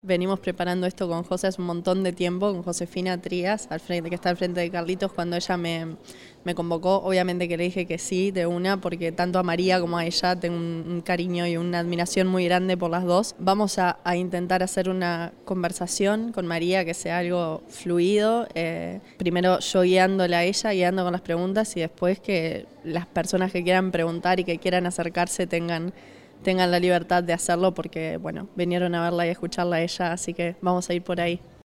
venimos preparando esto con José hace un montón de tiempo, con Josefina Trías, que está al frente de Carlitos. Cuando ella me convocó, obviamente que le dije que sí, de una, porque tanto a María como a ella tengo un cariño y una admiración muy grande por las dos. Vamos a intentar hacer una conversación con María que sea algo fluido, primero yo guiándola a ella, guiando con las preguntas, y después que las personas que quieran preguntar y que quieran acercarse tengan la libertad de hacerlo, porque bueno, vinieron a verla y a escucharla a ella, así que vamos a ir por ahí.